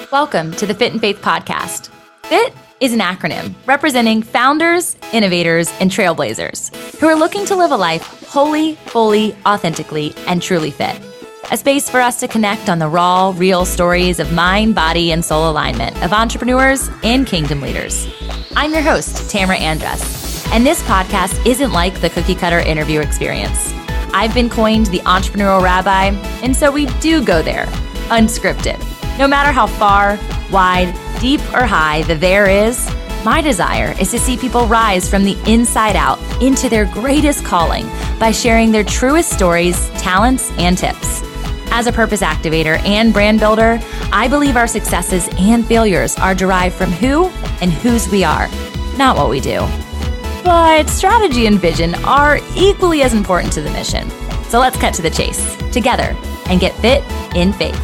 Welcome to the Fit and Faith podcast. FIT is an acronym representing founders, innovators, and trailblazers who are looking to live a life wholly, fully, authentically, and truly fit. A space for us to connect on the raw, real stories of mind, body, and soul alignment of entrepreneurs and kingdom leaders. I'm your host, Tamara Andress, and this podcast isn't like the cookie-cutter interview experience. I've been coined the entrepreneurial rabbi, and so we do go there, unscripted. No matter how far, wide, deep, or high the there is, my desire is to see people rise from the inside out into their greatest calling by sharing their truest stories, talents, and tips. As a purpose activator and brand builder, I believe our successes and failures are derived from who and whose we are, not what we do. But strategy and vision are equally as important to the mission. So let's cut to the chase together and get fit in faith.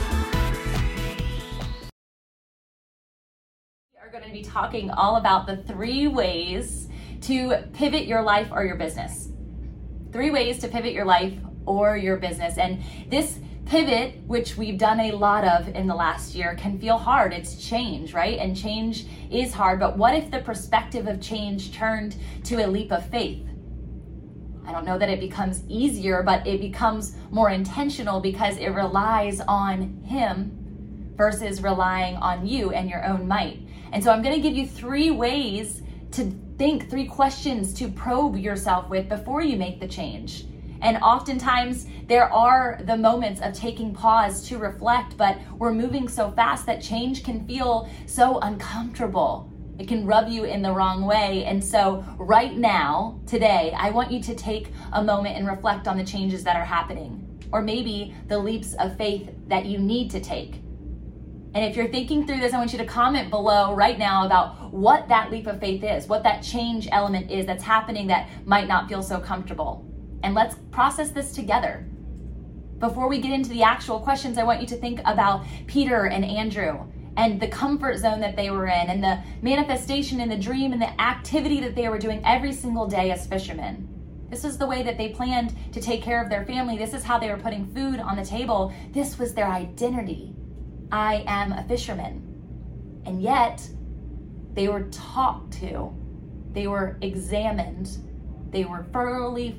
We are going to be talking all about the 3 ways to pivot your life or your business. 3 ways to pivot your life or your business. And this pivot, which we've done a lot of in the last year, can feel hard. It's change, right? And change is hard. But what if the perspective of change turned to a leap of faith? I don't know that it becomes easier, but it becomes more intentional because it relies on Him versus relying on you and your own might. And so I'm going to give you 3 ways to think, 3 questions to probe yourself with before you make the change. And oftentimes there are the moments of taking pause to reflect, but we're moving so fast that change can feel so uncomfortable. It can rub you in the wrong way. And so right now, today, I want you to take a moment and reflect on the changes that are happening, or maybe the leaps of faith that you need to take. And if you're thinking through this, I want you to comment below right now about what that leap of faith is, what that change element is that's happening that might not feel so comfortable. And let's process this together. Before we get into the actual questions, I want you to think about Peter and Andrew and the comfort zone that they were in and the manifestation and the dream and the activity that they were doing every single day as fishermen. This is the way that they planned to take care of their family. This is how they were putting food on the table. This was their identity. I am a fisherman. And yet, they were talked to. They were examined. They were fully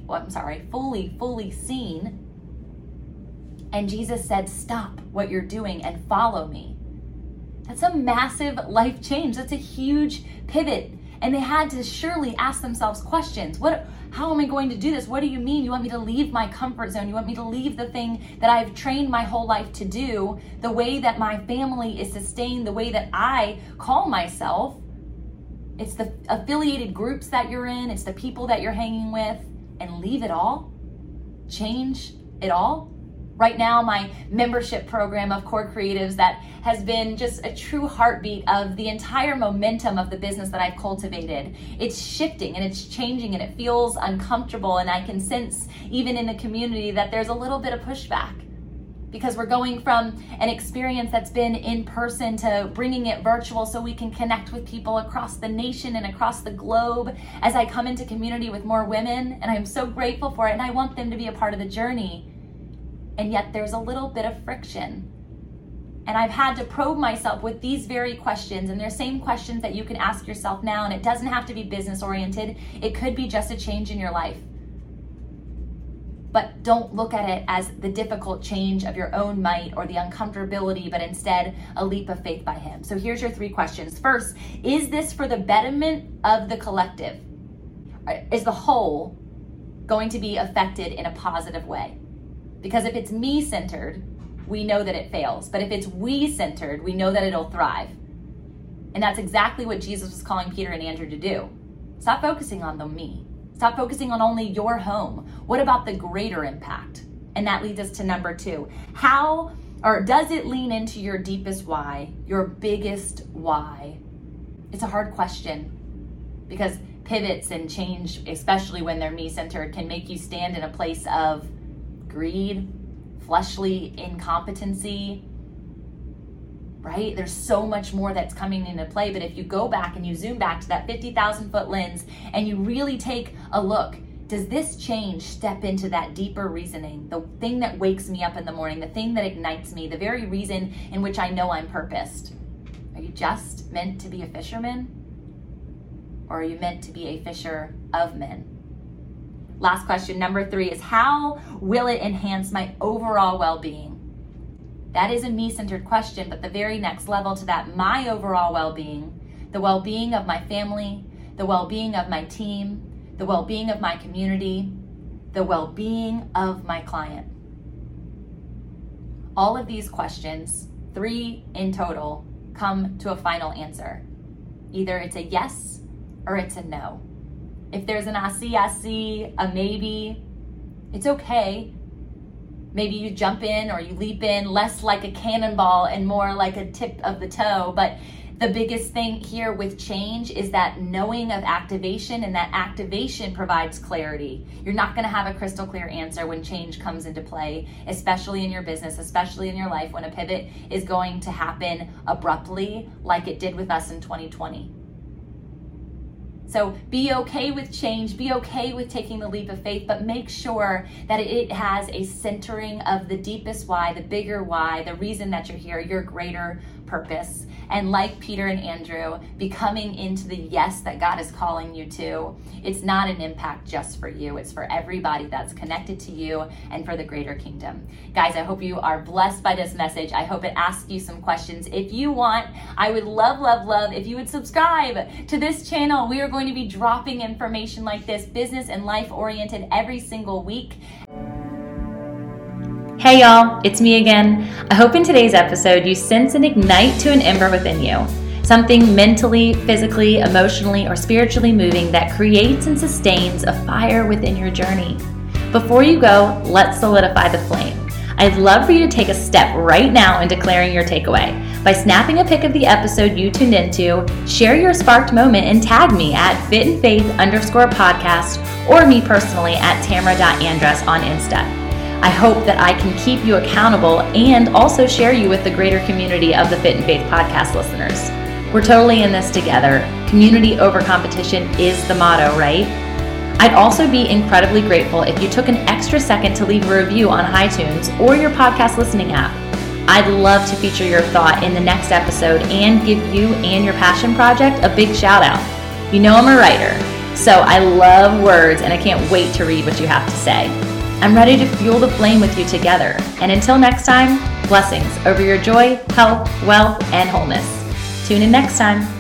seen. And Jesus said, stop what you're doing and follow me. That's a massive life change. That's a huge pivot. And they had to surely ask themselves questions. How am I going to do this? What do you mean? You want me to leave my comfort zone? You want me to leave the thing that I've trained my whole life to do, the way that my family is sustained, the way that I call myself? It's the affiliated groups that you're in, it's the people that you're hanging with, and leave it all? Change it all? Right now, my membership program of Core Creatives that has been just a true heartbeat of the entire momentum of the business that I've cultivated. It's shifting and it's changing and it feels uncomfortable, and I can sense even in the community that there's a little bit of pushback because we're going from an experience that's been in person to bringing it virtual so we can connect with people across the nation and across the globe as I come into community with more women, and I'm so grateful for it and I want them to be a part of the journey. And yet there's a little bit of friction. And I've had to probe myself with these very questions, and they're same questions that you can ask yourself now, and it doesn't have to be business oriented. It could be just a change in your life. But don't look at it as the difficult change of your own might or the uncomfortability, but instead a leap of faith by Him. So here's your 3 questions. First, is this for the betterment of the collective? Is the whole going to be affected in a positive way? Because if it's me-centered, we know that it fails. But if it's we-centered, we know that it'll thrive. And that's exactly what Jesus was calling Peter and Andrew to do. Stop focusing on the me. Stop focusing on only your home. What about the greater impact? And that leads us to number 2. Does it lean into your deepest why, your biggest why? It's a hard question because pivots and change, especially when they're me-centered, can make you stand in a place of greed, fleshly incompetency, right? There's so much more that's coming into play. But if you go back and you zoom back to that 50,000 foot lens and you really take a look, does this change step into that deeper reasoning, the thing that wakes me up in the morning, the thing that ignites me, the very reason in which I know I'm purposed? Are you just meant to be a fisherman? Or are you meant to be a fisher of men? Last question, number 3, is how will it enhance my overall well-being? That is a me-centered question, but the very next level to that, my overall well-being, the well-being of my family, the well-being of my team, the well-being of my community, the well-being of my client. All of these questions, 3 in total, come to a final answer. Either it's a yes or it's a no. If there's an I see, a maybe, it's okay. Maybe you jump in or you leap in, less like a cannonball and more like a tip of the toe. But the biggest thing here with change is that knowing of activation, and that activation provides clarity. You're not going to have a crystal clear answer when change comes into play, especially in your business, especially in your life, when a pivot is going to happen abruptly like it did with us in 2020. So be okay with change, be okay with taking the leap of faith, but make sure that it has a centering of the deepest why, the bigger why, the reason that you're here, your greater purpose. And like Peter and Andrew, becoming into the yes that God is calling you to. It's not an impact just for you. It's for everybody that's connected to you and for the greater kingdom. Guys, I hope you are blessed by this message. I hope it asks you some questions. If you want, I would love if you would subscribe to this channel. We are going to be dropping information like this, business and life oriented, every single week. Hey y'all, it's me again. I hope in today's episode you sense an ignite to an ember within you. Something mentally, physically, emotionally, or spiritually moving that creates and sustains a fire within your journey. Before you go, let's solidify the flame. I'd love for you to take a step right now in declaring your takeaway. By snapping a pic of the episode you tuned into, share your sparked moment and tag me at fitandfaith_podcast or me personally at tamara.andress on Insta. I hope that I can keep you accountable and also share you with the greater community of the Fit and Faith podcast listeners. We're totally in this together. Community over competition is the motto, right? I'd also be incredibly grateful if you took an extra second to leave a review on iTunes or your podcast listening app. I'd love to feature your thought in the next episode and give you and your passion project a big shout out. You know I'm a writer, so I love words and I can't wait to read what you have to say. I'm ready to fuel the flame with you together. And until next time, blessings over your joy, health, wealth, and wholeness. Tune in next time.